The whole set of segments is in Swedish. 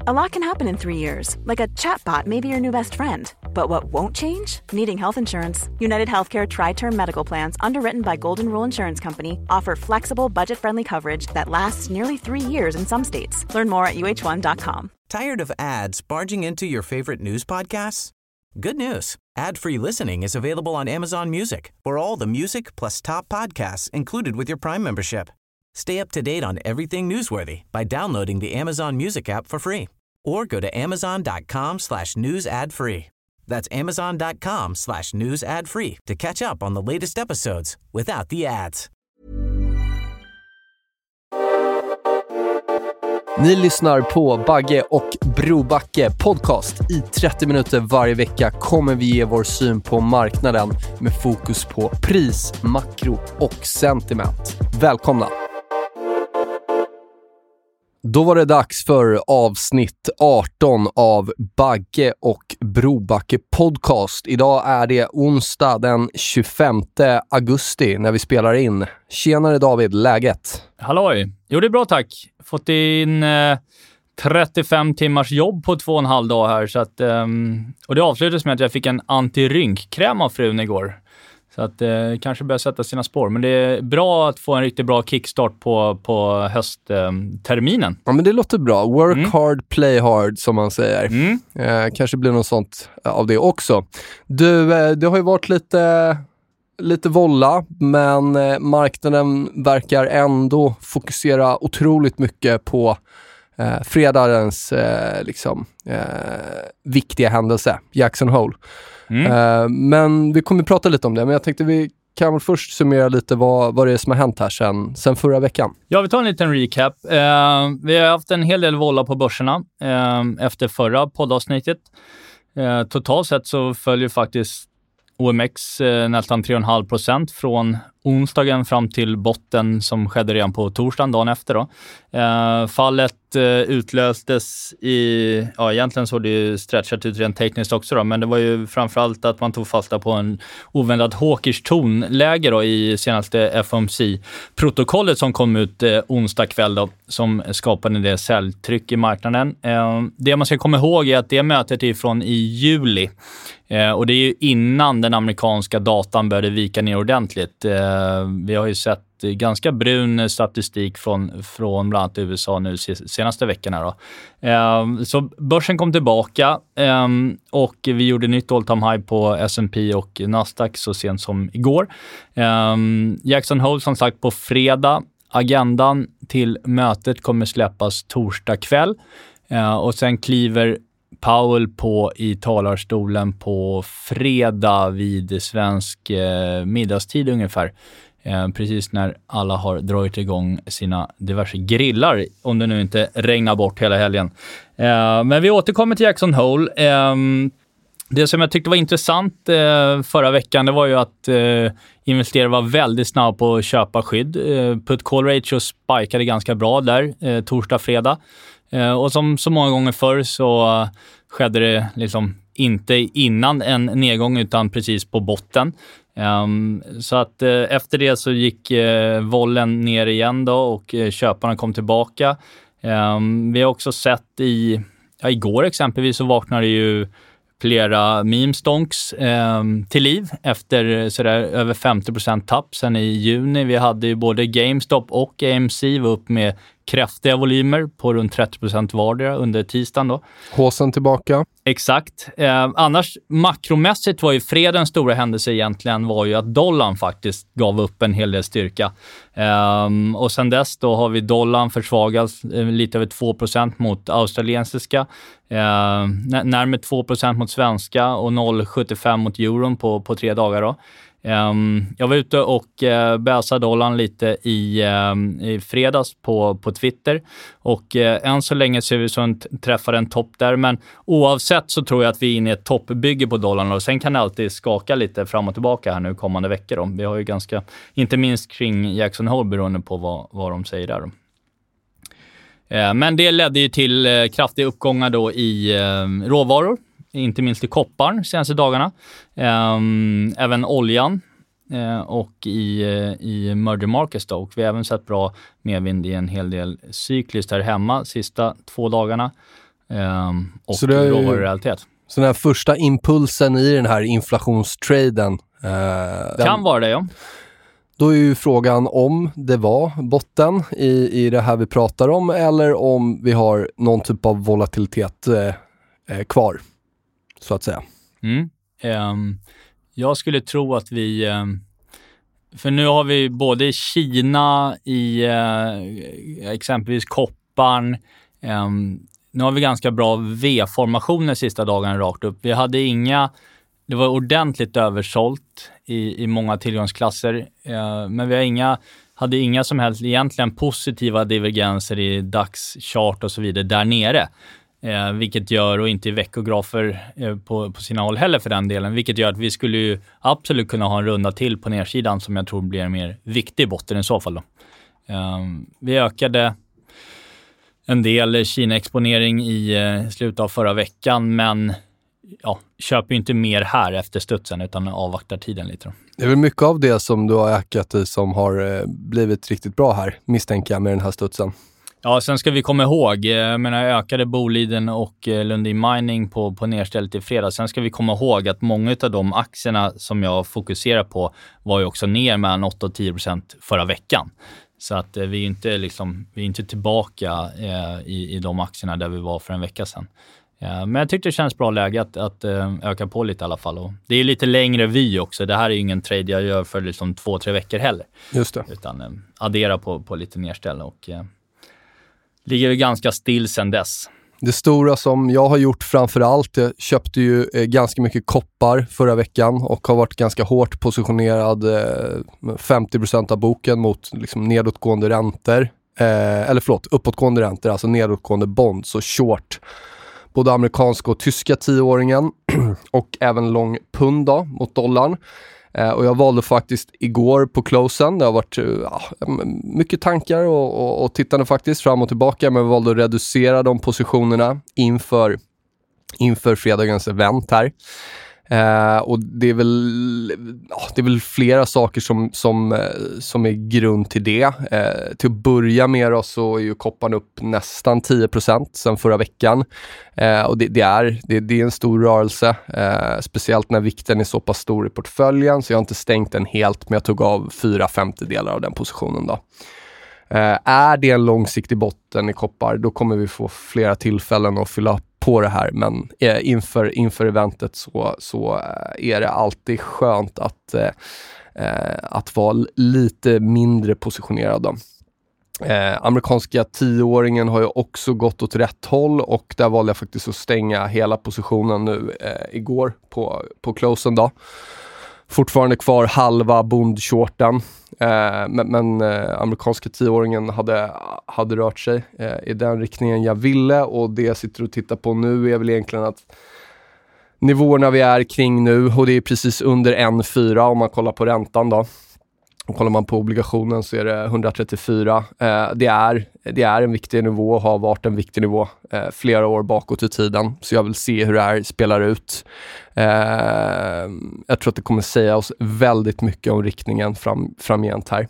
A lot can happen in 3 years, like a chatbot may be your new best friend. But what won't change? Needing health insurance. United Healthcare Tri-Term Medical Plans, underwritten by Golden Rule Insurance Company, offer flexible, budget-friendly coverage that lasts nearly 3 years in some states. Learn more at uh1.com. Tired of ads barging into your favorite news podcasts? Good news. Ad-free listening is available on Amazon Music for all the music plus top podcasts included with your Prime membership. Stay up to date on everything newsworthy by downloading the Amazon Music app for free or go to amazon.com/news ad free. That's amazon.com/news ad free to catch up on the latest episodes without the ads. Ni lyssnar på Bagge och Brobacke podcast. I 30 minuter varje vecka kommer vi ge vår syn på marknaden med fokus på pris, makro och sentiment. Välkomna! Då var det dags för avsnitt 18 av Bagge och Brobacke podcast. Idag är det onsdag den 25 augusti när vi spelar in. Tjenare David, läget? Halloj! Jo, det är bra tack. Fått in 35 timmars jobb på 2,5 dag här. Så att, och det avslutades med att jag fick en antirynkkräm av frun igår. Så att kanske börjar sätta sina spår. Men det är bra att få en riktigt bra kickstart på höstterminen. Ja, men det låter bra. Work hard, play hard som man säger. Kanske blir något sånt av det också. Det har ju varit lite volla, men marknaden verkar ändå fokusera otroligt mycket på fredagens viktiga händelse, Jackson Hole. Men vi kommer prata lite om det, men jag tänkte vi kan väl först summera lite vad det är som har hänt här sen förra veckan. Ja, vi tar en liten recap. Vi har haft en hel del volla på börserna efter förra poddavsnittet. Totalt sett så följer faktiskt OMX nästan 3,5% från onsdagen fram till botten som skedde redan på torsdagen dagen efter då. Fallet utlöstes egentligen så det ju stretchat ut rent tekniskt också då, men det var ju framförallt att man tog fasta på en oväntat hawkish tonläge då i senaste FOMC-protokollet som kom ut onsdag kväll då, som skapade en del säljtryck i marknaden. Det man ska komma ihåg är att det mötet är från i juli. Och det är ju innan den amerikanska datan började vika ner ordentligt. Vi har ju sett ganska brun statistik från bland annat USA nu senaste veckorna då. Så börsen kom tillbaka och vi gjorde nytt all-time high på S&P och Nasdaq så sent som igår. Jackson Hole som sagt på fredag. Agendan till mötet kommer släppas torsdag kväll och sen kliver Powell på i talarstolen på fredag vid svensk middagstid ungefär. Precis när alla har dragit igång sina diverse grillar, om det nu inte regnar bort hela helgen. Men vi återkommer till Jackson Hole. Det som jag tyckte var intressant förra veckan, det var ju att investerare var väldigt snabb på att köpa skydd. Put-call ratio spikade ganska bra där torsdag, fredag. Och som så många gånger förr så skedde det liksom inte innan en nedgång utan precis på botten. Så att efter det så gick vollen ner igen då och köparna kom tillbaka. Vi har också sett igår exempelvis så vaknade ju flera meme-stonks till liv efter sådär över 50% tapp sen i juni. Vi hade ju både GameStop och AMC var upp med kraftiga volymer på runt 30% vardera under tisdagen då. Håsen tillbaka. Exakt. Annars makromässigt var ju fredens stora händelse egentligen var ju att dollarn faktiskt gav upp en hel del styrka. Och sen dess då har vi dollarn försvagats lite över 2% mot australiensiska, närmare 2% mot svenska och 0,75 mot euron på 3 dagar då. Jag var ute och bäsade dollarn lite i fredags på Twitter och än så länge ser vi som träffar en topp där, men oavsett så tror jag att vi är inne i ett toppbygge på dollarn och sen kan det alltid skaka lite fram och tillbaka här nu kommande veckor då. Vi har ju ganska, inte minst kring Jackson Hole beroende på vad de säger där då. Men det ledde ju till kraftiga uppgångar då i råvaror. Inte minst i kopparn senaste dagarna. Även oljan och i merger markets då. Och vi har även sett bra medvind i en hel del cykliskt här hemma sista 2 dagarna. och råvarurealitet. Så den här första impulsen i den här inflationstraden kan vara det, ja. Då är ju frågan om det var botten i det här vi pratar om, eller om vi har någon typ av volatilitet kvar, så att säga. Jag skulle tro att vi... För nu har vi både Kina i exempelvis kopparn. Nu har vi ganska bra V-formationer sista dagarna rakt upp. Vi hade det var ordentligt översålt i många tillgångsklasser. Men vi hade inga som helst egentligen positiva divergenser i DAX-chart och så vidare där nere. Vilket gör, och inte i veckografer på sina håll heller för den delen, vilket gör att vi skulle ju absolut kunna ha en runda till på nedsidan som jag tror blir en mer viktig botten i så fall då. Vi ökade en del Kina-exponering i slutet av förra veckan, men köper ju inte mer här efter studsen utan avvaktar tiden lite då. Det är väl mycket av det som du har ökat i som har blivit riktigt bra här, misstänker jag, med den här studsen. Ja, sen ska vi komma ihåg, jag ökade Boliden och Lundin Mining på nedstället i fredag. Sen ska vi komma ihåg att många av de aktierna som jag fokuserar på var ju också ner med 8-10% förra veckan. Så att vi är inte tillbaka i de aktierna där vi var för en vecka sedan. Men jag tyckte det känns bra läge att öka på lite i alla fall. Och det är lite längre vy också. Det här är ju ingen trade jag gör för 2-3 veckor heller. Just det. Utan addera på lite nedställ och ligger vi ganska still sedan dess. Det stora som jag har gjort framförallt, jag köpte ju ganska mycket koppar förra veckan och har varit ganska hårt positionerad 50% av boken mot nedåtgående räntor. Uppåtgående räntor, alltså nedåtgående bonds och short. Både amerikanska och tyska 10-åringen och även lång pund mot dollarn. Och jag valde faktiskt igår på closen, det har varit mycket tankar och tittande faktiskt fram och tillbaka, men jag valde att reducera de positionerna inför fredagens event här. Och det är väl flera saker som är grund till det. Till att börja med då, så är ju kopparn upp nästan 10% sedan förra veckan. Och det är en stor rörelse, speciellt när vikten är så pass stor i portföljen, så jag har inte stängt den helt, men jag tog av 4/5 av den positionen då. Är det en långsiktig botten i koppar, då kommer vi få flera tillfällen att fylla på det här, men inför eventet så är det alltid skönt att vara lite mindre positionerad då. Amerikanska 10-åringen har ju också gått åt rätt håll, och där valde jag faktiskt att stänga hela positionen nu igår på closen då. Fortfarande kvar halva bondshorten, men amerikanska 10-åringen hade rört sig i den riktningen jag ville, och det jag sitter och tittar på nu är väl egentligen att nivåerna vi är kring nu, och det är precis under 1,4 om man kollar på räntan då. Och kollar man på obligationen så är det 134. Det är en viktig nivå och har varit en viktig nivå flera år bakåt i tiden. Så jag vill se hur det här spelar ut. Jag tror att det kommer säga oss väldigt mycket om riktningen framgent här.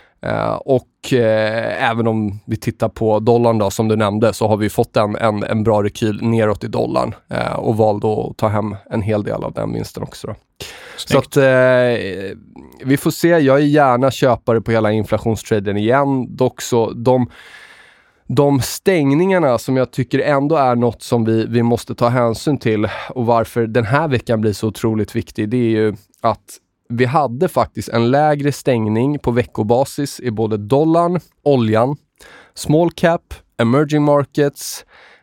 Och även om vi tittar på dollarn då, som du nämnde, så har vi fått en bra rekyl neråt i dollarn och valde att ta hem en hel del av den vinsten också då. Så att vi får se. Jag är gärna köpare på hela inflationstraden igen. Dock så de stängningarna som jag tycker ändå är något som vi måste ta hänsyn till, och varför den här veckan blir så otroligt viktig, det är ju att vi hade faktiskt en lägre stängning på veckobasis i både dollarn, oljan, small cap, emerging markets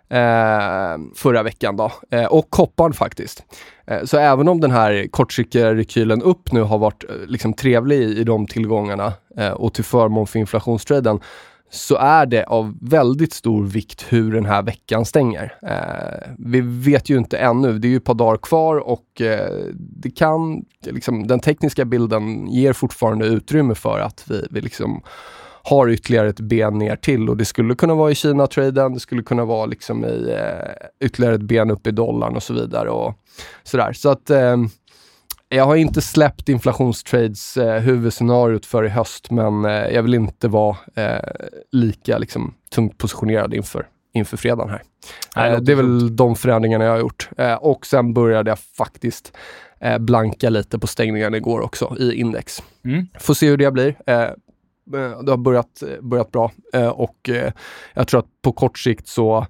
förra veckan då, och kopparn faktiskt. Så även om den här kortsiktiga rekylen upp nu har varit trevlig i de tillgångarna och till förmån för inflationstraden, så är det av väldigt stor vikt hur den här veckan stänger. Vi vet ju inte ännu, det är ju ett par dagar kvar, och det kan, den tekniska bilden ger fortfarande utrymme för att vi har ytterligare ett ben ner till, och det skulle kunna vara i Kina-traden, det skulle kunna vara i ytterligare ett ben upp i dollarn och så vidare och sådär. Så att jag har inte släppt inflationstrades huvudscenariot för i höst, men jag vill inte vara lika tungt positionerad inför inför fredagen här. Det är väl de förändringarna jag har gjort. Och sen började jag faktiskt blanka lite på stängningen igår också i index. Får se hur det blir. Det har börjat bra. Och jag tror att på kort sikt så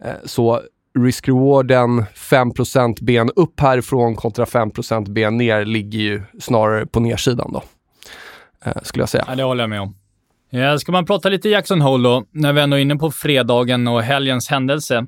risk-rewarden 5% ben upp härifrån kontra 5% ben ner ligger ju snarare på nedsidan då. Skulle jag säga. Ja, det håller jag med om. Ska man prata lite Jackson Hole då, när vi ändå är inne på fredagen och helgens händelse.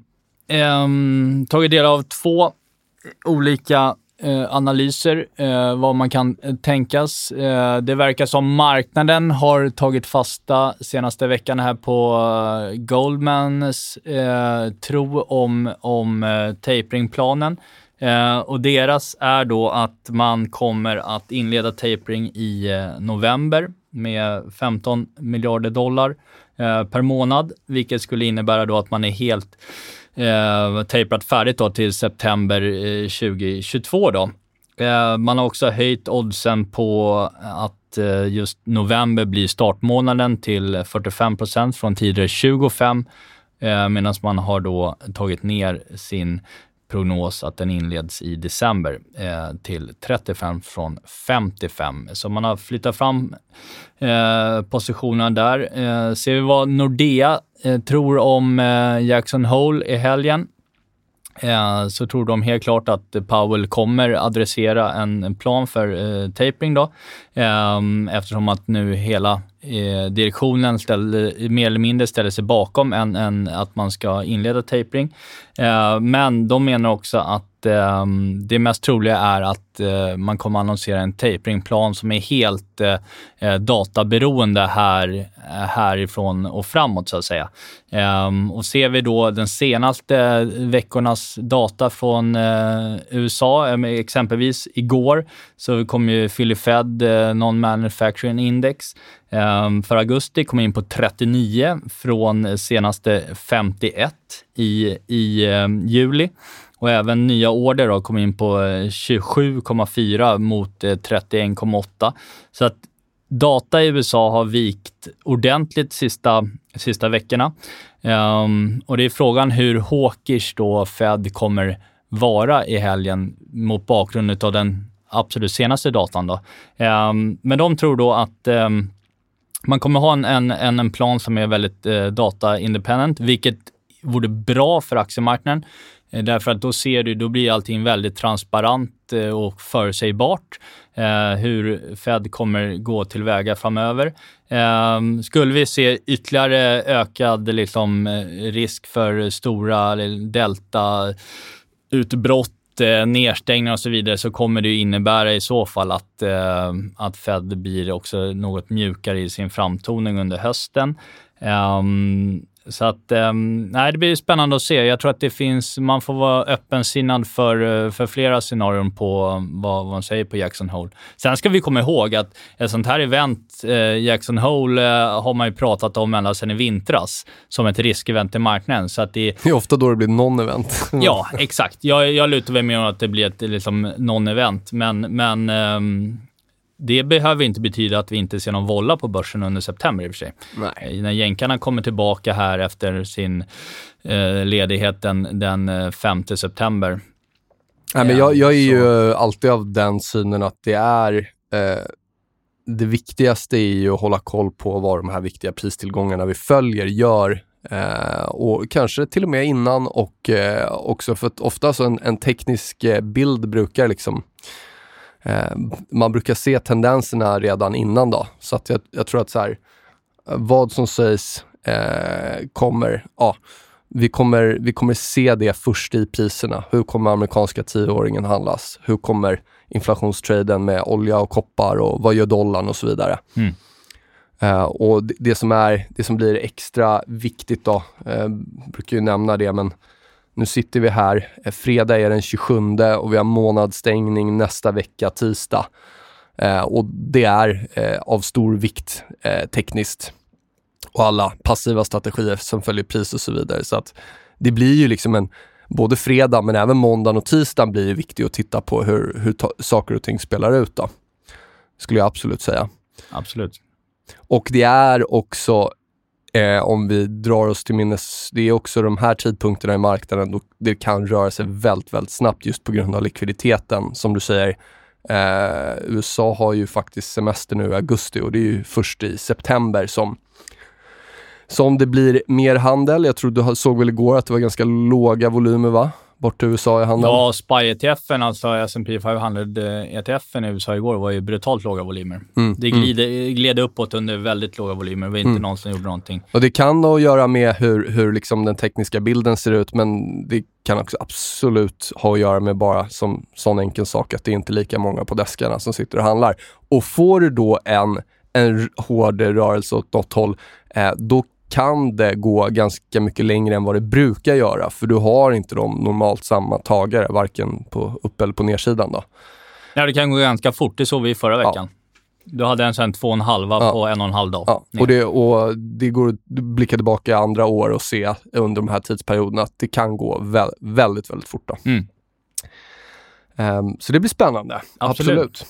Tagit del av 2 olika analyser, vad man kan tänkas. Det verkar som marknaden har tagit fasta senaste veckan här på Goldmans tro om taperingplanen. Och deras är då att man kommer att inleda tapering i november med $15 miljarder per månad, vilket skulle innebära då att man är helt taperat färdigt då till september 2022 då. Man har också höjt oddsen på att just november blir startmånaden till 45% från tidigare 25%, medan man har då tagit ner sin prognos att den inleds i december till 35 från 55. Så man har flyttat fram positionerna där. Ser vi vad Nordea tror om Jackson Hole i helgen, så tror de helt klart att Powell kommer adressera en plan för tapering då, eftersom att nu hela direktionen mer eller mindre ställer sig bakom en att man ska inleda tapering. Men de menar också att det mest troliga är att man kommer annonsera en taperingplan som är helt databeroende härifrån och framåt så att säga. Och ser vi då den senaste veckornas data från USA, exempelvis igår så kom ju Philly Fed Non-Manufacturing Index för augusti, kom in på 39 från senaste 51 i juli. Och även nya order då kom in på 27,4 mot 31,8. Så att data i USA har vikt ordentligt sista veckorna. Och det är frågan hur hawkish då Fed kommer vara i helgen mot bakgrund av den absolut senaste datan då. Men de tror då att man kommer ha en plan som är väldigt data-independent, vilket vore bra för aktiemarknaden. Därför att då blir allting väldigt transparent och förutsägbart hur Fed kommer gå tillväga framöver. Skulle vi se ytterligare ökad risk för stora delta-utbrott, nedstängningar och så vidare, så kommer det innebära i så fall att Fed blir också något mjukare i sin framtoning under hösten. Så att det blir spännande att se. Jag tror att man får vara öppensinnad för flera scenarion på vad man säger på Jackson Hole. Sen ska vi komma ihåg att ett sånt här event, Jackson Hole, har man ju pratat om ända sedan i vintras som ett riskevent i marknaden. Så att det är ofta då det blir non-event. Ja, exakt. Jag lutar väl med att det blir ett non-event, men det behöver inte betyda att vi inte ser någon volla på börsen under september i och för sig. Nej. När jänkarna kommer tillbaka här efter sin ledighet den 5 september. Nej, men jag är ju alltid av den synen att det är det viktigaste är ju att hålla koll på vad de här viktiga pristillgångarna vi följer gör. Och kanske till och med innan och också för att ofta så en teknisk bild brukar man brukar se tendenserna redan innan då. Så att jag tror att så här, vad som sägs vi kommer se det först i priserna. Hur kommer amerikanska 10-åringen handlas? Hur kommer inflationstraden med olja och koppar och vad gör dollarn och så vidare. Och det som blir extra viktigt då, brukar ju nämna det, men nu sitter vi här, fredag är den 27 och vi har månadsstängning nästa vecka, tisdag. Och det är av stor vikt tekniskt. Och alla passiva strategier som följer pris och så vidare. Så att det blir ju både fredag men även måndag och tisdag blir ju viktigt att titta på hur saker och ting spelar ut då. Skulle jag absolut säga. Absolut. Och det är också om vi drar oss till minnes, det är också de här tidpunkterna i marknaden då det kan röra sig väldigt, väldigt snabbt just på grund av likviditeten. Som du säger, USA har ju faktiskt semester nu i augusti och det är ju först i september som det blir mer handel. Jag tror du såg väl igår att det var ganska låga volymer, va? Bort till USA i handeln. Ja, SPY-ETFen, alltså S&P 500 ETFen i USA igår, var ju brutalt låga volymer. Det gled uppåt under väldigt låga volymer. Det var inte någon som gjorde någonting. Och det kan då göra med hur liksom den tekniska bilden ser ut, men det kan också absolut ha att göra med bara som sån enkel sak att det är inte lika många på deskarna som sitter och handlar. Och får du då en hård rörelse åt något håll, då kan det gå ganska mycket längre än vad det brukar göra. För du har inte de normalt samma tagare, varken på upp- eller på nedsidan då. Ja, det kan gå ganska fort. Det såg vi förra veckan. Ja. Du hade en sån 2,5 på 1,5 dag. Ja. Och det går att blicka tillbaka andra år och se under de här tidsperioderna att det kan gå väldigt, väldigt fort då. Så det blir spännande. Absolut.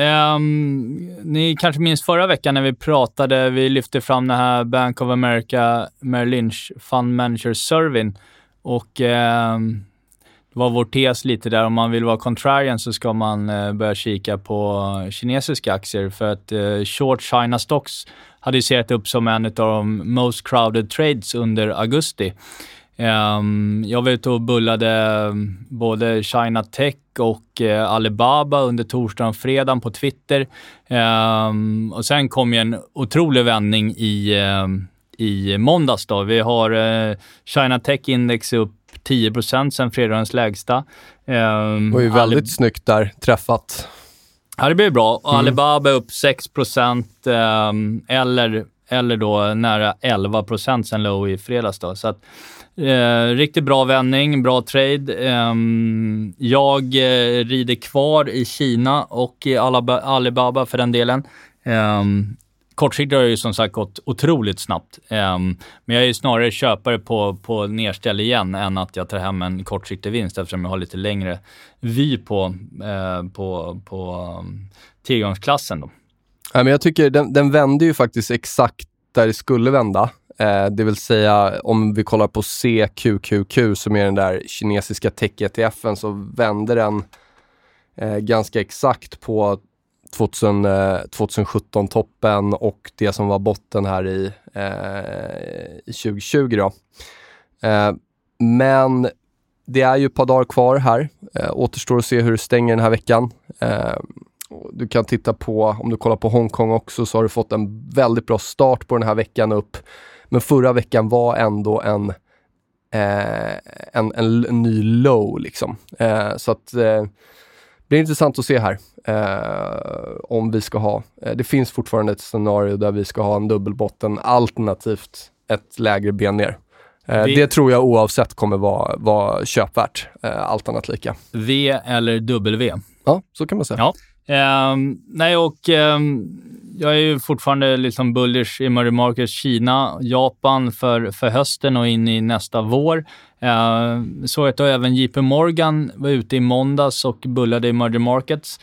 Ni kanske minns förra veckan när vi lyfte fram den här Bank of America Merrill Lynch Fund Manager Surveyn och det var vår tes lite där, om man vill vara contrarian så ska man börja kika på kinesiska aktier för att short China stocks hade ju sett upp som en av de most crowded trades under augusti. Jag var ute och bullade både China Tech och Alibaba under torsdagen och fredagen på Twitter. Och sen kom ju en otrolig vändning i måndags då. Vi har China Tech Index upp 10% sen fredagens lägsta. Det var ju väldigt snyggt där träffat. Ja, det blir bra. Och Alibaba upp 6% eller då nära 11% sen low i fredags då. Så att riktigt bra vändning, bra trade. Jag rider kvar i Kina och i Alibaba för den delen. Kortsiktigt har ju som sagt gått otroligt snabbt. Men jag är ju snarare köpare på nedställ igen än att jag tar hem en kortsiktig vinst eftersom jag har lite längre vy på tillgångsklassen då. Ja, men jag tycker den vände ju faktiskt exakt där det skulle vända. Det vill säga om vi kollar på CQQQ som är den där kinesiska tech-ETFen, så vände den ganska exakt på 2017-toppen och det som var botten här i 2020 då. Men det är ju ett par dagar kvar här. Återstår att se hur det stänger den här veckan. Du kan titta på, om du kollar på Hongkong också, så har du fått en väldigt bra start på den här veckan upp. Men förra veckan var ändå en ny low liksom. Så att det blir intressant att se här om vi ska ha. Det finns fortfarande ett scenario där vi ska ha en dubbelbotten alternativt ett lägre ben ner. Det tror jag oavsett kommer vara köpvärt, allt annat lika. V eller W? Ja, så kan man säga. Ja. Jag är ju fortfarande liksom bullish i emerging markets, Kina, Japan för hösten och in i nästa vår. Så att även JP Morgan var ute i måndags och bullade i emerging markets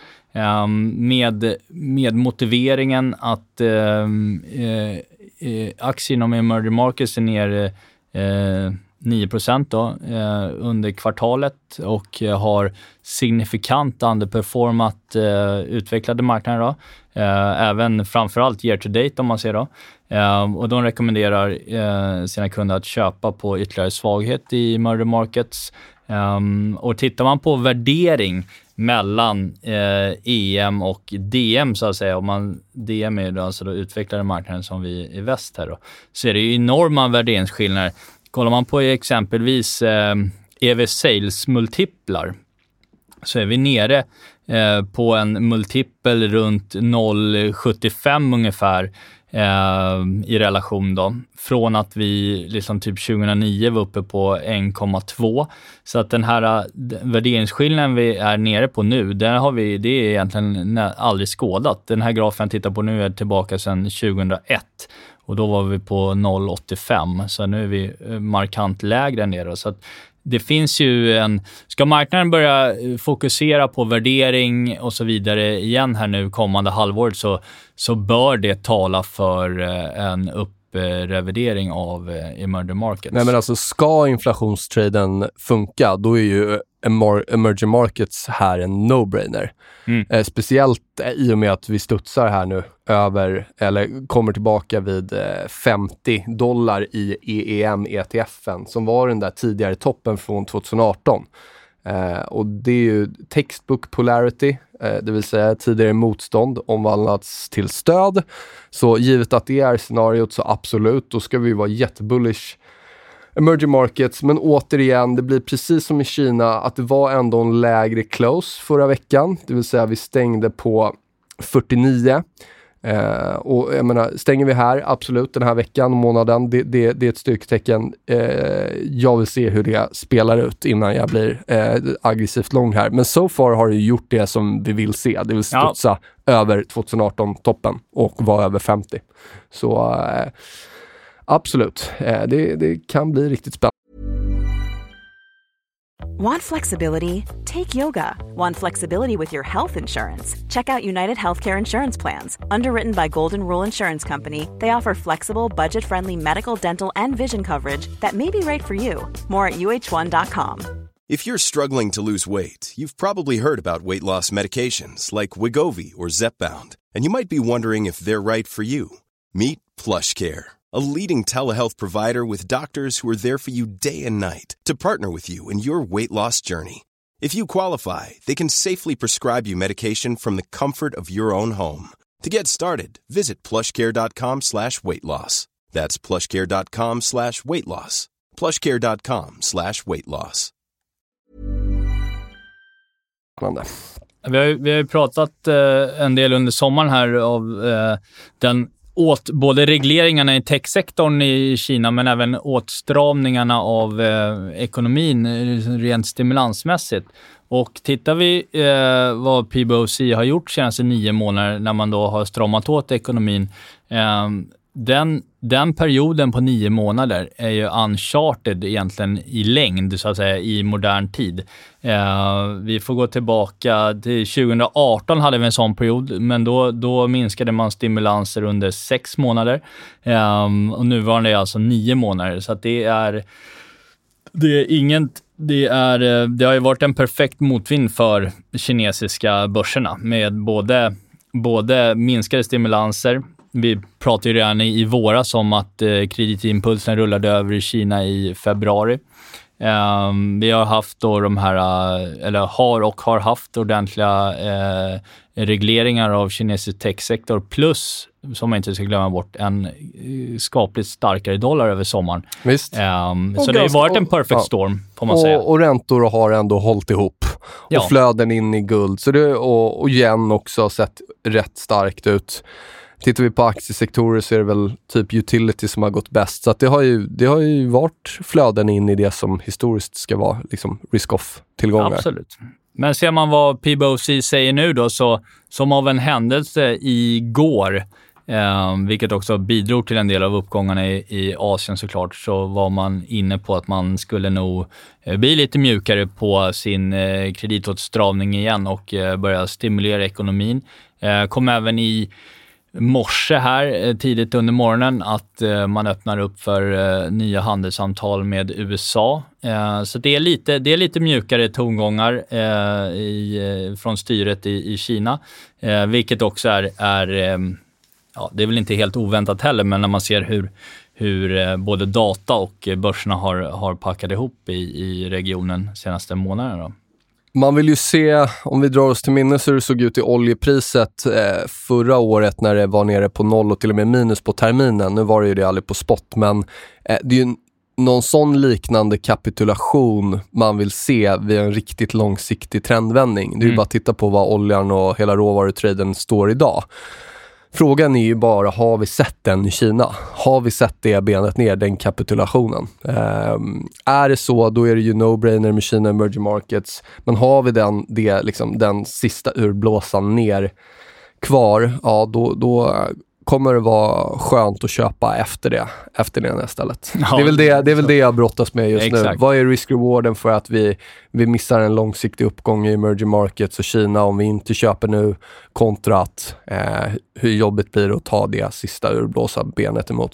med motiveringen att aktier inom emerging markets är ner 9% då, under kvartalet och har signifikant underperformat utvecklade marknader då. Även framförallt year to date om man ser då. Och de rekommenderar sina kunder att köpa på ytterligare svaghet i emerging markets. Och tittar man på värdering mellan EM och DM så att säga, om man DM är då alltså då utvecklade marknaden som vi i väst här då, så är det ju enorma värderingsskillnader. Kollar man på exempelvis EV-sales-multiplar så är vi nere på en multipel runt 0,75 ungefär i relation då. Från att vi liksom typ 2009 var uppe på 1,2. Så att den här värderingsskillnaden vi är nere på nu, det är egentligen aldrig skådat. Den här grafen jag tittar på nu är tillbaka sedan 2001. Och då var vi på 0,85. Så nu är vi markant lägre än det. Så att det finns ju ska marknaden börja fokusera på värdering och så vidare igen här nu kommande halvåret så bör det tala för en upprevidering av emerging markets. Nej, men alltså ska inflationstraden funka, då är ju emerging markets här en no-brainer. Speciellt i och med att vi studsar här nu över, eller kommer tillbaka vid $50 i EEM-ETFen som var den där tidigare toppen från 2018. Och det är ju textbook polarity, det vill säga tidigare motstånd omvandlats till stöd. Så givet att det är scenariot, så absolut, då ska vi vara jättebullish emerging markets. Men återigen, det blir precis som i Kina, att det var ändå en lägre close förra veckan. Det vill säga vi stängde på 49. Och jag menar, stänger vi här, absolut, den här veckan och månaden, det är ett styrketecken. Jag vill se hur det spelar ut innan jag blir aggressivt lång här. Men so far har det gjort det som vi vill se. Det vill studsa över 2018-toppen och vara över 50. Så absolut, det kan bli riktigt spännande. Want flexibility? Take yoga. Want flexibility with your health insurance? Check out United Healthcare Insurance Plans. Underwritten by Golden Rule Insurance Company, they offer flexible, budget-friendly medical, dental, and vision coverage that may be right for you. More at uh1.com. If you're struggling to lose weight, you've probably heard about weight loss medications like Wegovy or Zepbound, and you might be wondering if they're right for you. Meet PlushCare, a leading telehealth provider with doctors who are there for you day and night to partner with you in your weight loss journey. If you qualify, they can safely prescribe you medication from the comfort of your own home. To get started, visit plushcare.com/weightloss. That's plushcare.com/weightloss. plushcare.com/weightloss. Vi har ju pratat en del under sommaren här av åt både regleringarna i techsektorn i Kina, men även åtstramningarna av ekonomin rent stimulansmässigt. Och tittar vi vad PBOC har gjort senaste 9 månader när man då har stramat åt ekonomin, den perioden på 9 månader är ju uncharted egentligen i längd, så att säga, i modern tid. Vi får gå tillbaka till 2018 hade vi en sån period, men då minskade man stimulanser under 6 månader. Och nuvarande är alltså 9 månader. Så att det har ju varit en perfekt motvind för kinesiska börserna med både minskade stimulanser. Vi pratade ju redan i våras om att kreditimpulsen rullade över i Kina i februari. Vi har haft då har haft ordentliga regleringar av kinesisk techsektor, plus, som man inte ska glömma bort, en skapligt starkare dollar över sommaren. Visst. Så det har varit en perfect storm, får man säga. Och räntor har ändå hållit ihop. Och flöden in i guld. Så det, och igen också sett rätt starkt ut. Tittar vi på aktiesektorer så är det väl typ utility som har gått bäst. Så att det har ju varit flöden in i det som historiskt ska vara liksom risk-off-tillgångar. Absolut. Men ser man vad PBOC säger nu då, så som av en händelse igår, vilket också bidrog till en del av uppgångarna i Asien såklart, så var man inne på att man skulle nog bli lite mjukare på sin kreditåtstramning igen och börja stimulera ekonomin. Kom även i morse här tidigt under morgonen att man öppnar upp för nya handelssamtal med USA. Så det är lite mjukare tongångar från styret i Kina, vilket också är det är väl inte helt oväntat heller, men när man ser hur både data och börserna har packat ihop i regionen senaste månaderna då. Man vill ju se, om vi drar oss till minnes hur det såg ut i oljepriset förra året när det var nere på 0 och till och med minus på terminen. Nu var det ju det aldrig på spot, men det är ju någon sån liknande kapitulation man vill se vid en riktigt långsiktig trendvändning. Det är ju bara att titta på vad oljan och hela råvarutraden står idag. Frågan är ju bara, har vi sett den i Kina? Har vi sett det benet ner, den kapitulationen? Är det så, då är det ju no-brainer med Kina emerging markets. Men har vi den sista urblåsan ner kvar, ja då kommer det vara skönt att köpa efter det istället. Ja, det är väl det jag brottas med just nu. Vad är risk-rewarden för att vi missar en långsiktig uppgång i emerging markets och Kina om vi inte köper nu, kontra att hur jobbigt blir det att ta det sista urblåsa benet emot sig?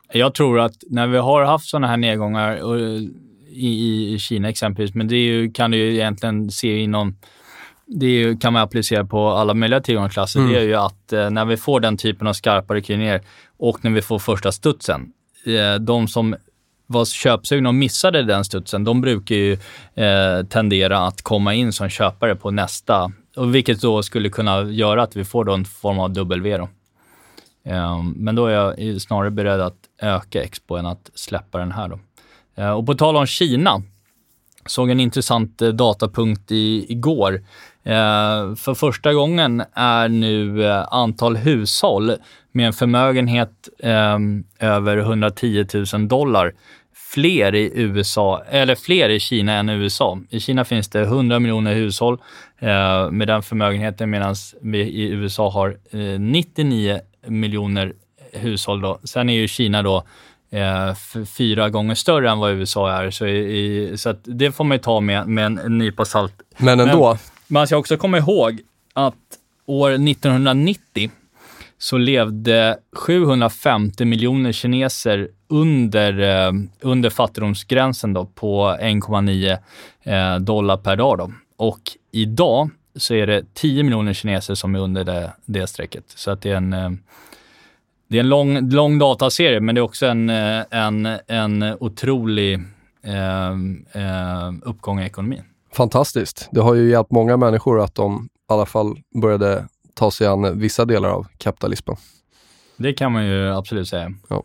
Jag tror att när vi har haft sådana här nedgångar i Kina exempelvis, men det kan du ju egentligen se inom, kan man applicera på alla möjliga tillgångsklasser, det är ju att när vi får den typen av skarpare kryner och när vi får första studsen, de som var köpsugna och missade den studsen, de brukar ju tendera att komma in som köpare på nästa, och vilket då skulle kunna göra att vi får då en form av W då. Men då är jag snarare beredd att öka expo än att släppa den här då. Och på tal om Kina, såg en intressant datapunkt igår. För första gången är nu antal hushåll med en förmögenhet över $110,000 fler i USA, eller fler i Kina än i USA. I Kina finns det 100 miljoner hushåll med den förmögenheten, medan vi i USA har 99 miljoner hushåll då. Sen är ju Kina då 4 gånger större än vad USA är, så att det får man ju ta med en nypa salt. Men ändå. Men man ska också komma ihåg att år 1990 så levde 750 miljoner kineser under fattigdomsgränsen då, på $1,9 per dag då. Och idag så är det 10 miljoner kineser som är under det strecket. Så att det är en lång dataserie, men det är också en otrolig uppgång i ekonomin. Fantastiskt. Det har ju hjälpt många människor att de i alla fall började ta sig an vissa delar av kapitalismen. Det kan man ju absolut säga. Ja.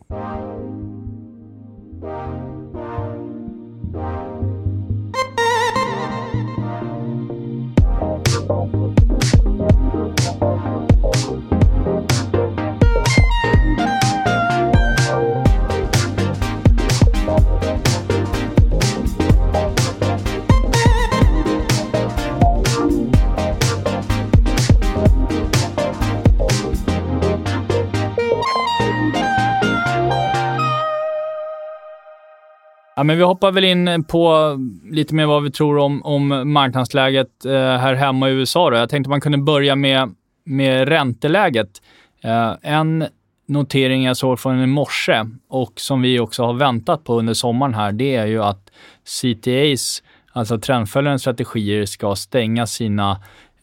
Ja, men vi hoppar väl in på lite mer vad vi tror om marknadsläget här hemma i USA då. Jag tänkte man kunde börja med ränteläget. En notering jag såg från i morse och som vi också har väntat på under sommaren här, det är ju att CTAs, alltså trendföljande strategier, ska stänga sina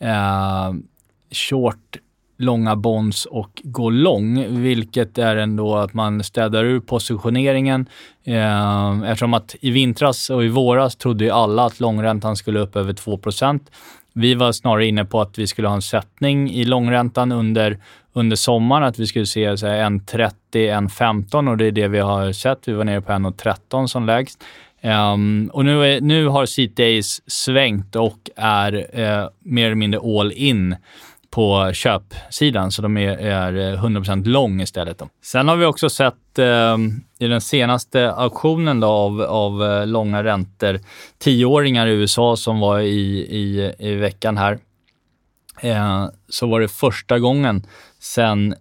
långa bonds och gå lång, vilket är ändå att man städar ur positioneringen eftersom att i vintras och i våras trodde ju alla att långräntan skulle upp över 2%. Vi var snarare inne på att vi skulle ha en sättning i långräntan under sommaren, att vi skulle se 1,30, 1,15, och det är det vi har sett. Vi var nere på 1,13 som lägst. Och nu har CTAs svängt och är mer eller mindre all in på köpsidan, så de är 100% lång istället då. Sen har vi också sett i den senaste auktionen då av långa räntor 10-åringar i USA som var i veckan här, så var det första gången sedan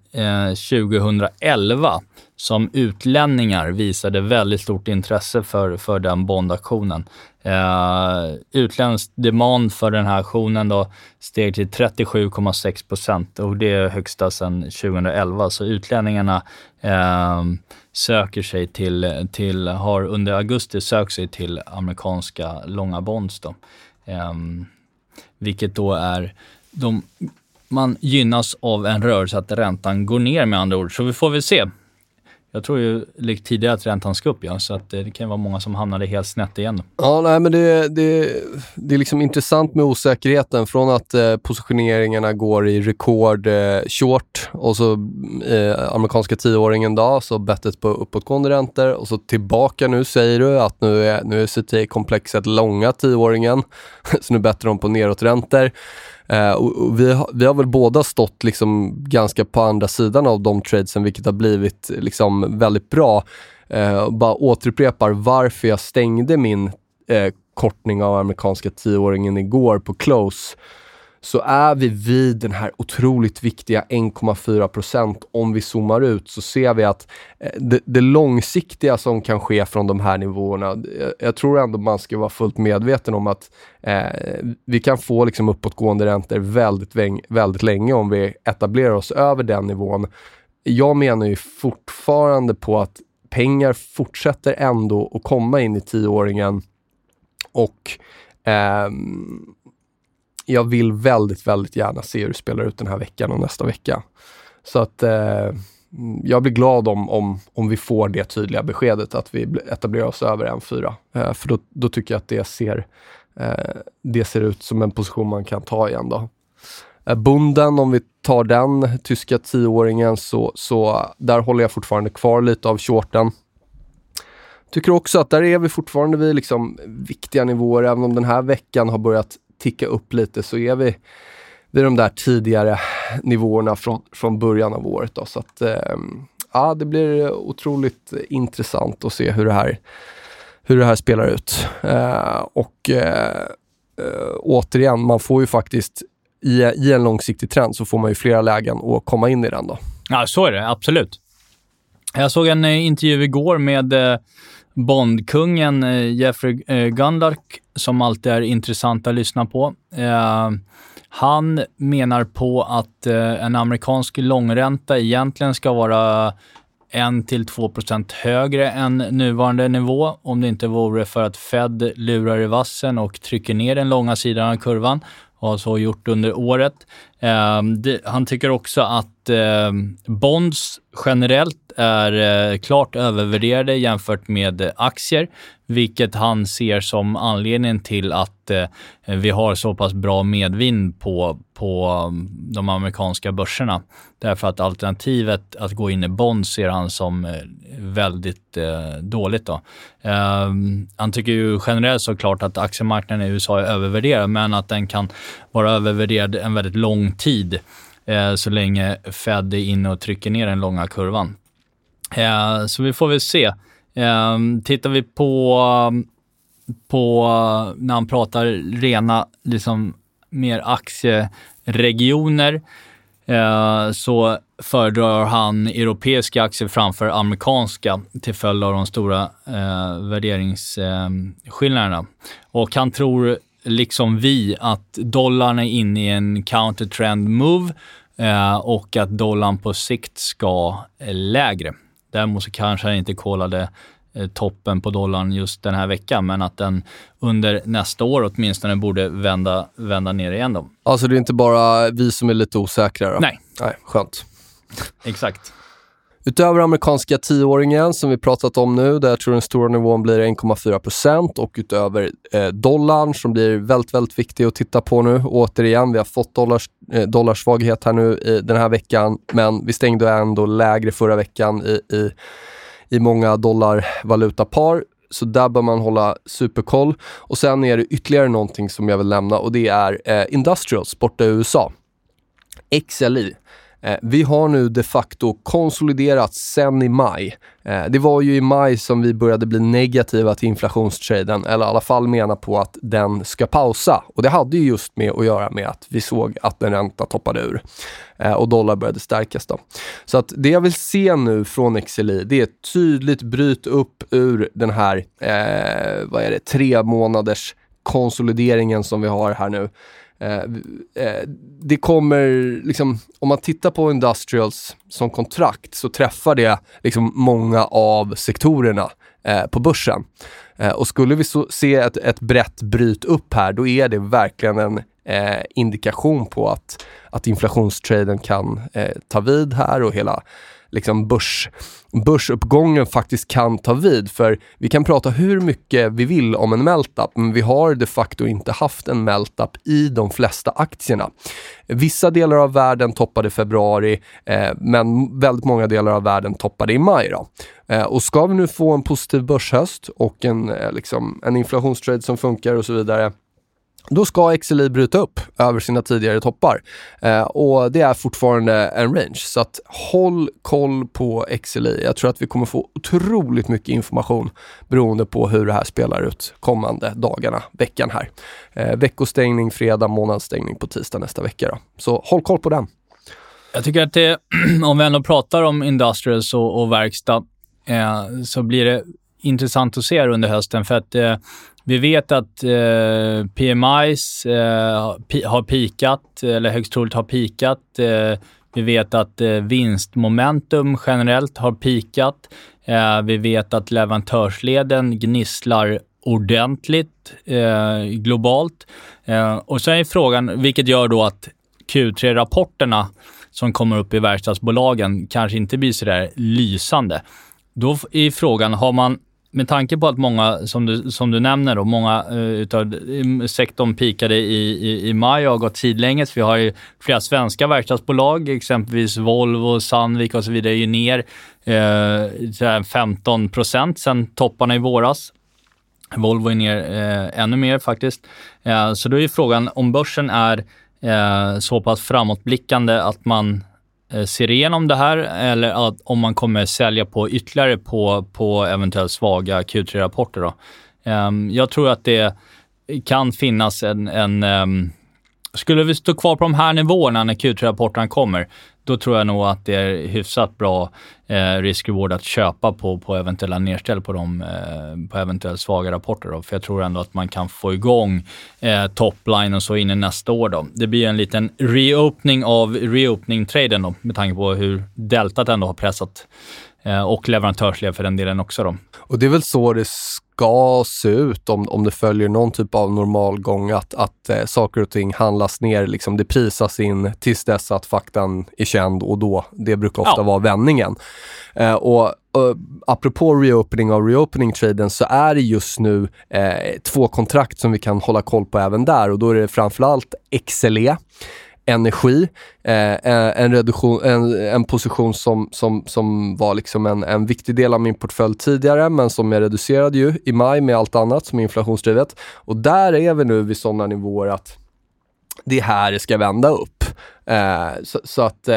2011 som utlänningar visade väldigt stort intresse för den bondaktionen. Utländsk demand för den här aktionen då steg till 37,6% och det är högsta sedan 2011. Så utlänningarna söker sig har under augusti sökt sig till amerikanska långa bonds då. Vilket då är man gynnas av en rörelse att räntan går ner, med andra ord. Så vi får väl se. Jag tror ju likt tidigare att räntan ska upp, så att det kan vara många som hamnade helt snett igen. Ja, nej, men det är liksom intressant med osäkerheten från att positioneringarna går i rekord short och så amerikanska 10-åringen då, så bettet på uppåtgående räntor, och så tillbaka nu säger du att nu är CT-komplexet långa 10-åringen så nu bettar de på nedåträntor. Och vi har väl båda stått liksom ganska på andra sidan av de tradesen, vilket har blivit liksom väldigt bra. Bara återupprepar varför jag stängde min kortning av amerikanska 10-åringen igår på close, så är vi vid den här otroligt viktiga 1,4%. Om vi zoomar ut så ser vi att det långsiktiga som kan ske från de här nivåerna, jag tror ändå man ska vara fullt medveten om att vi kan få liksom uppåtgående räntor väldigt länge om vi etablerar oss över den nivån. Jag menar ju fortfarande på att pengar fortsätter ändå att komma in i 10-åringen och jag vill väldigt, väldigt gärna se hur det spelar ut den här veckan och nästa vecka. Så att jag blir glad om vi får det tydliga beskedet att vi etablerar oss över 1,4. För då tycker jag att det ser ut som en position man kan ta igen då. Bunden, om vi tar den tyska 10-åringen så där håller jag fortfarande kvar lite av shorten. Tycker också att där är vi fortfarande vid liksom viktiga nivåer. Även om den här veckan har börjat ticka upp lite så är vi vid de där tidigare nivåerna från början av året då. Så att det blir otroligt intressant att se hur det här spelar ut. Återigen, man får ju faktiskt i en långsiktig trend så får man ju flera lägen att komma in i den då. Ja, så är det. Absolut. Jag såg en intervju igår med Bondkungen Jeffrey Gundlach som alltid är intressant att lyssna på. Han menar på att en amerikansk långränta egentligen ska vara 1-2% högre än nuvarande nivå om det inte vore för att Fed lurar i vassen och trycker ner den långa sidan av kurvan och har så gjort under året. Han tycker också att bonds generellt är klart övervärderade jämfört med aktier, vilket han ser som anledningen till att vi har så pass bra medvind på de amerikanska börserna. Därför att alternativet att gå in i bonds ser han som väldigt dåligt då. Han tycker ju generellt såklart att aktiemarknaden i USA är övervärderad, men att den kan vara övervärderad en väldigt lång tid så länge Fed är inne och trycker ner den långa kurvan. Så vi får väl se. Tittar vi på när han pratar rena liksom mer aktieregioner så föredrar han europeiska aktier framför amerikanska till följd av de stora värderingsskillnaderna. Och han tror liksom vi att dollarn är inne i en counter-trend move och att dollarn på sikt ska lägre. Däremot så kanske han inte kollade toppen på dollarn just den här veckan, men att den under nästa år åtminstone borde vända ner igen då. Alltså det är inte bara vi som är lite osäkra då? Nej, skönt. Exakt. Utöver amerikanska 10-åringen som vi pratat om nu, där jag tror den stora nivån blir 1,4%, och utöver dollarn som blir väldigt, väldigt viktig att titta på nu. Återigen, vi har fått dollarsvaghet här nu i den här veckan, men vi stängde ändå lägre förra veckan i många dollarvalutapar. Så där bör man hålla superkoll. Och sen är det ytterligare någonting som jag vill nämna, och det är Industrials borta i USA. XLI. Vi har nu de facto konsoliderat sen i maj. Det var ju i maj som vi började bli negativa till inflationstraden, eller i alla fall mena på att den ska pausa. Och det hade ju just med att göra med att vi såg att den ränta toppade ur och dollar började stärkas då. Så att det jag vill se nu från XLI, det är tydligt bryt upp ur den här 3 månaders konsolideringen som vi har här nu. Det kommer liksom, om man tittar på Industrials som kontrakt så träffar det liksom många av sektorerna på börsen. Och skulle vi se ett brett bryt upp här, då är det verkligen en indikation på att inflationstraden kan ta vid här, och hela liksom börsuppgången faktiskt kan ta vid. För vi kan prata hur mycket vi vill om en melt-up, men vi har de facto inte haft en melt-up i de flesta aktierna. Vissa delar av världen toppade i februari, men väldigt många delar av världen toppade i maj då. Och ska vi nu få en positiv börshöst och en inflationstrade som funkar och så vidare, då ska XLI bryta upp över sina tidigare toppar. Och det är fortfarande en range. Så att håll koll på XLI. Jag tror att vi kommer få otroligt mycket information beroende på hur det här spelar ut kommande dagarna, veckan här. Veckostängning fredag, månadsstängning på tisdag nästa vecka då. Så håll koll på den. Jag tycker att om vi ändå pratar om Industrials och verkstad så blir det intressant att se under hösten, för att vi vet att PMIs har pikat, eller högst troligt har pikat. Vi vet att vinstmomentum generellt har pikat. Vi vet att leverantörsleden gnisslar ordentligt globalt. Och sen är frågan, vilket gör då att Q3-rapporterna som kommer upp i verkstadsbolagen kanske inte blir så där lysande. Då är frågan, har man, med tanke på att många, som du nämner då, många utav sektorn pikade i maj och har gått sidlänges. Vi har ju flera svenska verkstadsbolag, exempelvis Volvo, Sandvik och så vidare, är ju ner 15% sedan topparna i våras. Volvo är ner ännu mer faktiskt. Så då är ju frågan om börsen är så pass framåtblickande att man ser igenom det här, eller att om man kommer sälja på ytterligare på eventuellt svaga Q3-rapporter då. Jag tror att det kan finnas skulle vi stå kvar på de här nivåerna när Q3-rapporterna kommer, då tror jag nog att det är hyfsat bra risk-reward att köpa på eventuella nedställ på eventuellt svaga rapporter då. För jag tror ändå att man kan få igång topline och så in i nästa år då. Det blir en liten reopening av reopening-traden då, med tanke på hur deltat ändå har pressat och leverantörsled för den delen också då. Och det är väl så det ska se ut om det följer någon typ av normalgång, att saker och ting handlas ner, liksom det prisas in tills dess att faktan är känd, och då, det brukar ofta vara vändningen. Och apropå reopening av reopening-traden, så är det just nu 2 kontrakt som vi kan hålla koll på även där, och då är det framförallt XLE, energi, en position som var liksom en viktig del av min portfölj tidigare, men som jag reducerade ju i maj med allt annat som är inflationsdrivet. Och där är vi nu vid sådana nivåer att det här ska vända upp. Så att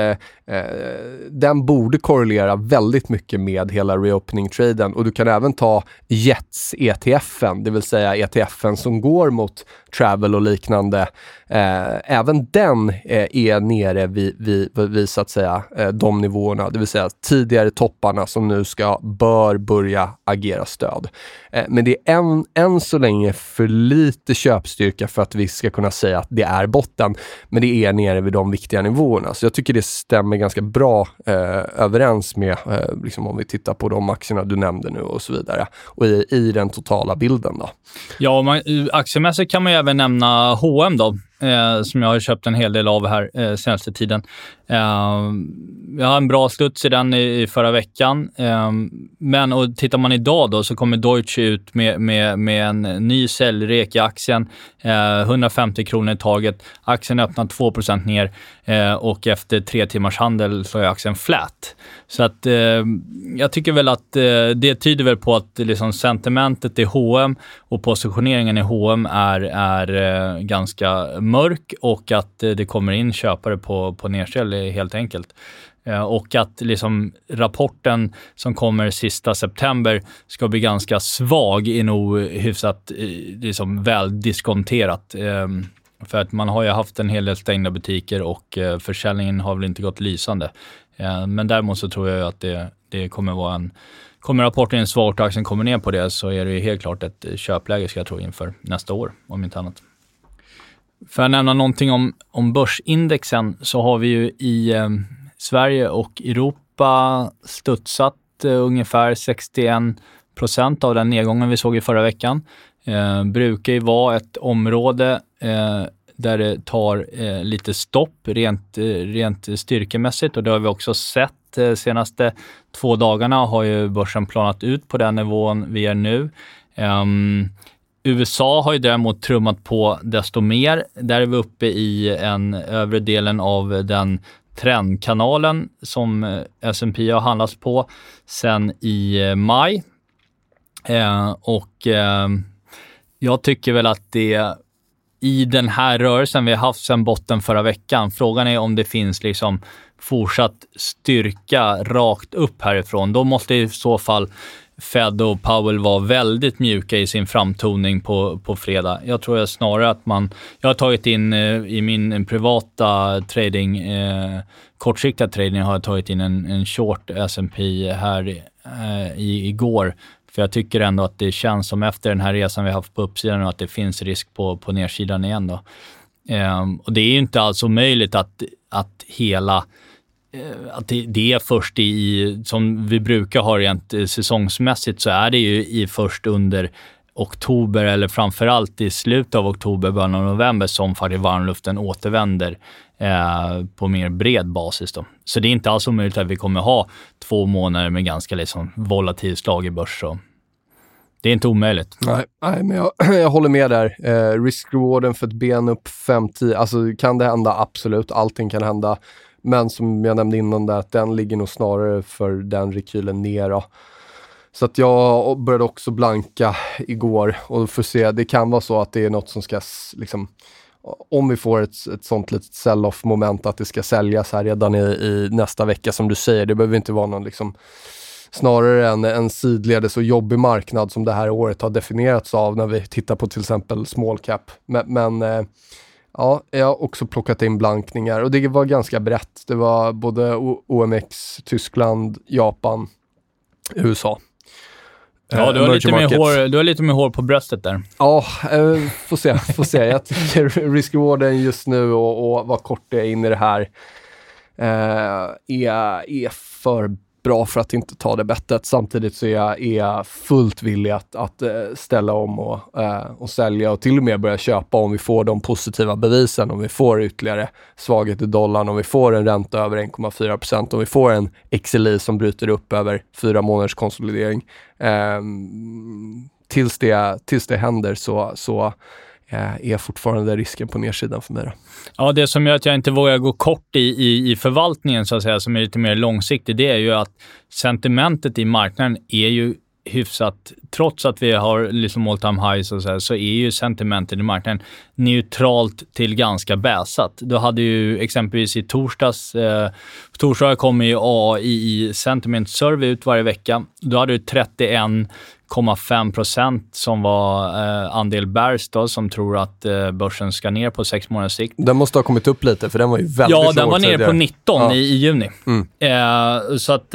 den borde korrelera väldigt mycket med hela reopening-traden. Och du kan även ta Jets ETFen, det vill säga ETFen som går mot travel och liknande. Även den är nere vid så att säga de nivåerna, det vill säga tidigare topparna som nu bör börja agera stöd. Men det är än så länge för lite köpstyrka för att vi ska kunna säga att det är botten, men det är nere vid de viktiga nivåerna. Så jag tycker det stämmer ganska bra överens med liksom om vi tittar på de aktierna du nämnde nu och så vidare, och i den totala bilden då. Ja, aktiemässigt kan man ju även nämna H&M då, som jag har köpt en hel del av här senaste tiden. Jag har en bra sluts i den i förra veckan. Men och tittar man idag då, så kommer Deutsche ut med en ny säljrek i aktien. 150 kronor i taget. Aktien öppnar 2% ner och efter 3 timmars handel så är aktien flat. Så att jag tycker väl att det tyder väl på att liksom sentimentet i H&M och positioneringen i H&M är ganska mörk, och att det kommer in köpare på nedställ helt enkelt. Och att liksom rapporten som kommer sista september ska bli ganska svag är nog hyfsat liksom väl diskonterat. För att man har ju haft en hel del stängda butiker och försäljningen har väl inte gått lysande. Men däremot så tror jag att det kommer vara kommer rapporten en svag och aktien kommer ner på det, så är det helt klart ett köpläge, ska jag tro, inför nästa år, om inte annat. För att nämna någonting om börsindexen, så har vi ju i Sverige och Europa studsat ungefär 61% av den nedgången vi såg i förra veckan. Brukar ju vara ett område där det tar lite stopp rent styrkemässigt, och det har vi också sett senaste 2 dagarna har ju börsen planat ut på den nivån vi är nu. USA har ju däremot trummat på desto mer. Där är vi uppe i en övre delen av den trendkanalen som S&P har handlats på sedan i maj. Jag tycker väl att det i den här rörelsen vi har haft sedan botten förra veckan, frågan är om det finns liksom fortsatt styrka rakt upp härifrån. Då måste i så fall Fed och Powell var väldigt mjuka i sin framtoning på fredag. Jag tror snarare att jag har tagit in i min privata trading, kortsiktiga trading, har jag tagit in en short S&P här igår. För jag tycker ändå att det känns som efter den här resan vi har haft på uppsidan att det finns risk på nedsidan igen då. Och det är ju inte alls omöjligt att hela att det är först som vi brukar ha rent säsongsmässigt, så är det ju först under oktober eller framförallt i slutet av oktober, början av november som faktiskt varmluften återvänder på mer bred basis då. Så det är inte alls omöjligt att vi kommer ha 2 månader med ganska liksom volatil slag i börs. Så det är inte omöjligt. Nej, men jag håller med där. Risk-rewarden för ett ben upp 5-10, alltså kan det hända? Absolut, allting kan hända. Men som jag nämnde innan där, att den ligger nog snarare för den rekylen ner då. Så att jag började också blanka igår och får se, det kan vara så att det är något som ska liksom, om vi får ett sånt litet sell-off moment att det ska säljas här redan i nästa vecka som du säger, det behöver inte vara någon liksom, snarare en sidledes och jobbig marknad som det här året har definierats av när vi tittar på till exempel small cap. Men ja, jag har också plockat in blankningar och det var ganska brett. Det var både OMX, Tyskland, Japan, USA. Ja, du har lite mer hår på bröstet där. Ja, får se. Jag tycker risk-rewarden just nu och vad kort det är in i det här är för bra för att inte ta det bettet. Samtidigt så är jag fullt villig att ställa om och sälja och till och med börja köpa om vi får de positiva bevisen, om vi får ytterligare svaghet i dollarn, om vi får en ränta över 1,4%, om vi får en XLI som bryter upp över 4 månaders konsolidering. Tills det händer så är fortfarande risken på nedsidan för mig då. Ja, det som gör att jag inte vågar gå kort i förvaltningen så att säga, som är lite mer långsiktigt, det är ju att sentimentet i marknaden är ju hyfsat, trots att vi har liksom all time highs och så är ju sentimentet i marknaden neutralt till ganska bäsat. Då hade ju exempelvis i torsdags, på torsdag kommer ju AI Sentiment Survey ut varje vecka. Då hade du 31,5% som var andel bears då, som tror att börsen ska ner på 6 månaders sikt. Den måste ha kommit upp lite för den var ju väldigt låg. Ja, den var nere på 19 i juni. Så att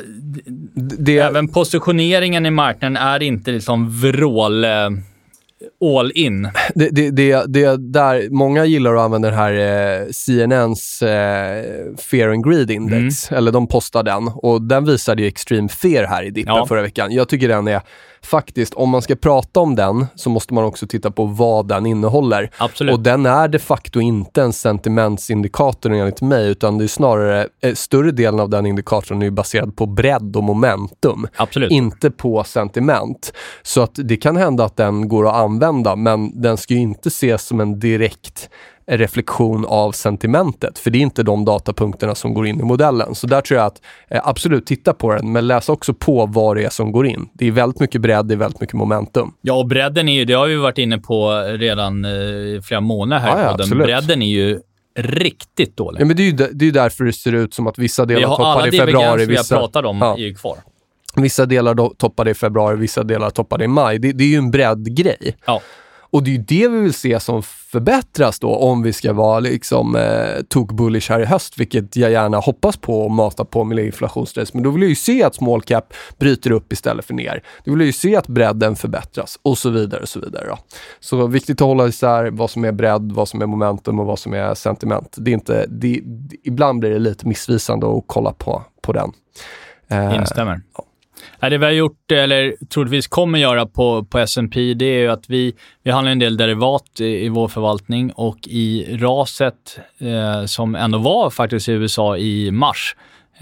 även positioneringen i marknaden är inte liksom vrål all in. Det där många gillar att använda den här CNNs Fear and Greed Index, eller de postar den och den visade ju extreme fear här i dippen förra veckan. Jag tycker den är faktiskt, om man ska prata om den så måste man också titta på vad den innehåller. Absolut. Och den är de facto inte en sentimentsindikator enligt mig, utan det är snarare större delen av den indikatorn är baserad på bredd och momentum. Absolut. Inte på sentiment. Så att det kan hända att den går att använda, men den ska ju inte ses som en direkt reflektion av sentimentet, för det är inte de datapunkterna som går in i modellen. Så där tror jag att absolut titta på den, men läs också på vad det är som går in. Det är väldigt mycket bredd, det är väldigt mycket momentum. Ja, och bredden är ju, det har vi varit inne på redan flera månader här på den. Absolut. Bredden är ju riktigt dålig. Ja, men det är ju därför det ser ut som att vissa delar toppade i februari. Vi har pratat om är ju kvar. Vissa delar toppade i februari, vissa delar toppade i maj. Det är ju en breddgrej. Ja. Och det är ju det vi vill se som förbättras då, om vi ska vara liksom tok-bullish här i höst, vilket jag gärna hoppas på och mata på med inflationsstress. Men då vill jag ju se att small cap bryter upp istället för ner. Då vill jag ju se att bredden förbättras och så vidare och så vidare då. Så viktigt att hålla isär vad som är bredd, vad som är momentum och vad som är sentiment. Det är inte, ibland blir det lite missvisande att kolla på den. Instämmer. Ja. Det vi har gjort, eller troligtvis kommer göra på S&P, det är ju att vi handlar en del derivat i vår förvaltning, och i raset som ändå var faktiskt i USA i mars,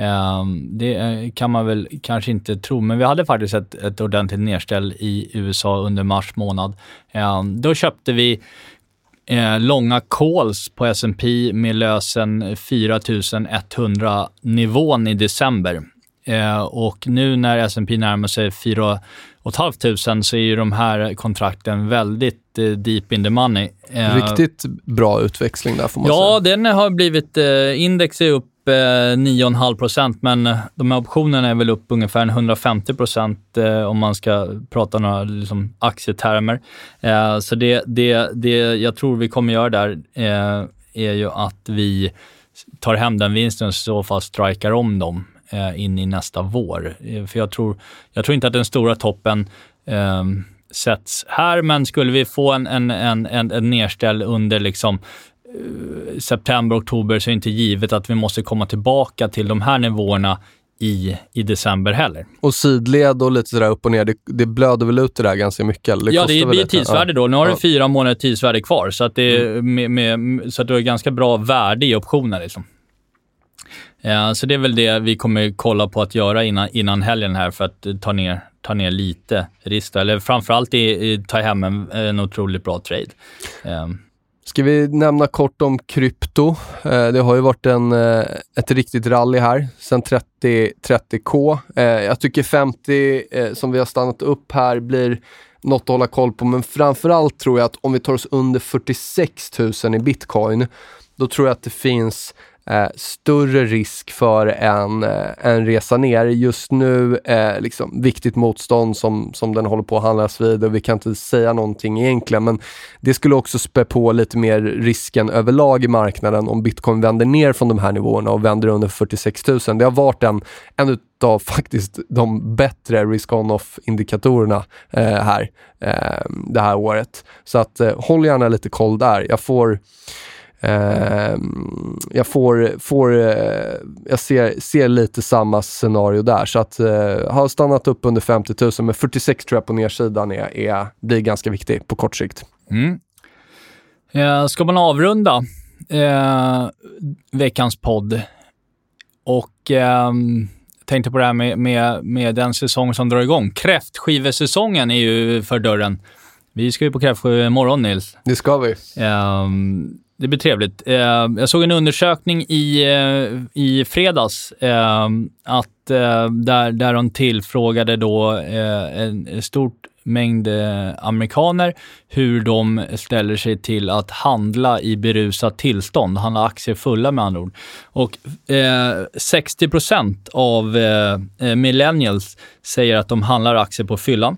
det kan man väl kanske inte tro, men vi hade faktiskt ett ordentligt nedställ i USA under mars månad. Då köpte vi långa calls på S&P med lösen 4100 nivån i december. Och nu när S&P närmar sig 4 500 så är ju de här kontrakten väldigt deep in the money. Riktigt bra utväxling där får man säga. Ja, den har blivit, index är upp 9,5%, men de här optionerna är väl upp ungefär 150% om man ska prata några liksom aktietermer. Så det jag tror vi kommer göra där är ju att vi tar hem den vinsten och så fall strikar om dem in i nästa vår. För jag tror inte att den stora toppen sätts här, men skulle vi få en nedställ under liksom september, oktober så är det inte givet att vi måste komma tillbaka till de här nivåerna i december heller. Och sidled och lite sådär upp och ner, det blöder väl ut det där ganska mycket? Eller? Ja, det blir tidsvärde då. Nu har du 4 månader tidsvärde kvar, så att det så att du har ganska bra värde i optionen liksom. Så det är väl det vi kommer kolla på att göra innan helgen här för att ta ner lite risk. Eller framförallt ta hem en otroligt bra trade. Ska vi nämna kort om krypto? Det har ju varit ett riktigt rally här sen 30K. Jag tycker 50 som vi har stannat upp här blir något att hålla koll på. Men framförallt tror jag att om vi tar oss under 46 000 i bitcoin, då tror jag att det finns större risk för en resa ner. Just nu liksom viktigt motstånd som den håller på att handlas vid, och vi kan inte säga någonting egentligen, men det skulle också spä på lite mer risken överlag i marknaden om bitcoin vänder ner från de här nivåerna och vänder under 46 000. Det har varit en av faktiskt de bättre risk-on-off indikatorerna här det här året. Så att håll gärna lite koll där. Jag ser lite samma scenario där, så att har stannat upp under 50 000, men 46 tror jag på nedsidan blir ganska viktig på kort sikt. Ska man avrunda veckans podd och tänkte på det här med den säsong som drar igång. Kräftskivesäsongen är ju för dörren. Vi ska ju på kräftskive imorgon, Nils. Det ska vi. Det blir trevligt. Jag såg en undersökning i fredags där de tillfrågade då en stort mängd amerikaner hur de ställer sig till att handla i berusat tillstånd, handla aktier fulla med andra ord. Och 60% av millennials säger att de handlar aktier på fyllan.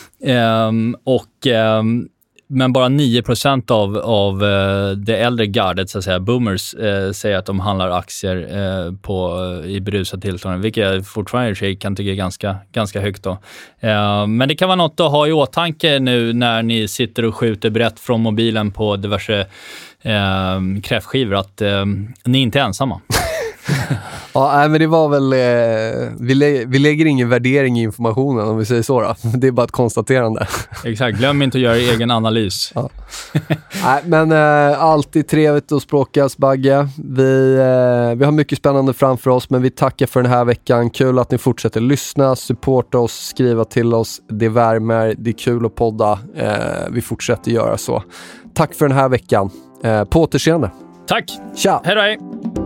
Men bara 9% av det äldre gardet, så att säga, boomers, säger att de handlar aktier i berusat tillstånd, vilket jag fortfarande kan tycka är ganska högt då. Men det kan vara något att ha i åtanke nu när ni sitter och skjuter brett från mobilen på diverse kräftskivor, att ni inte är ensamma. Ja, men det var väl vi lägger ingen värdering i informationen, om vi säger så då. Det är bara ett konstaterande. Exakt, glöm inte att göra egen analys. Ja. Nej, men alltid trevligt att språkas, Bagge. Vi har mycket spännande framför oss, men vi tackar för den här veckan. Kul att ni fortsätter lyssna, supporta oss, skriva till oss. Det värmer, det är kul att podda. Vi fortsätter göra så. Tack för den här veckan. På återseende. Tack. Tja. Hej då, hej.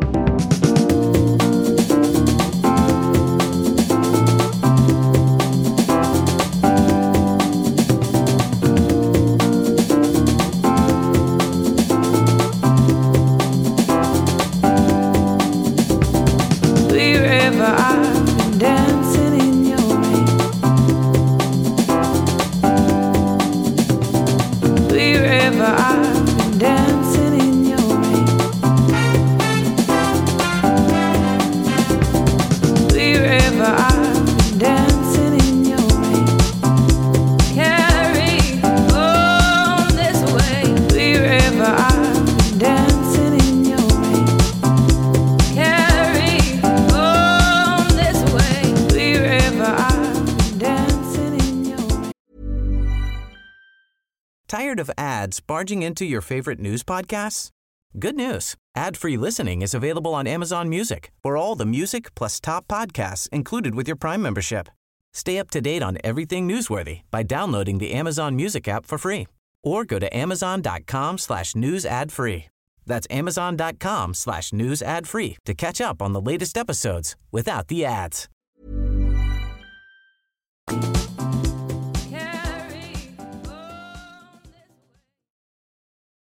Tired of ads barging into your favorite news podcasts? Good news. Ad-free listening is available on Amazon Music for all the music plus top podcasts included with your Prime membership. Stay up to date on everything newsworthy by downloading the Amazon Music app for free or go to amazon.com/news ad free. That's amazon.com/news ad free to catch up on the latest episodes without the ads.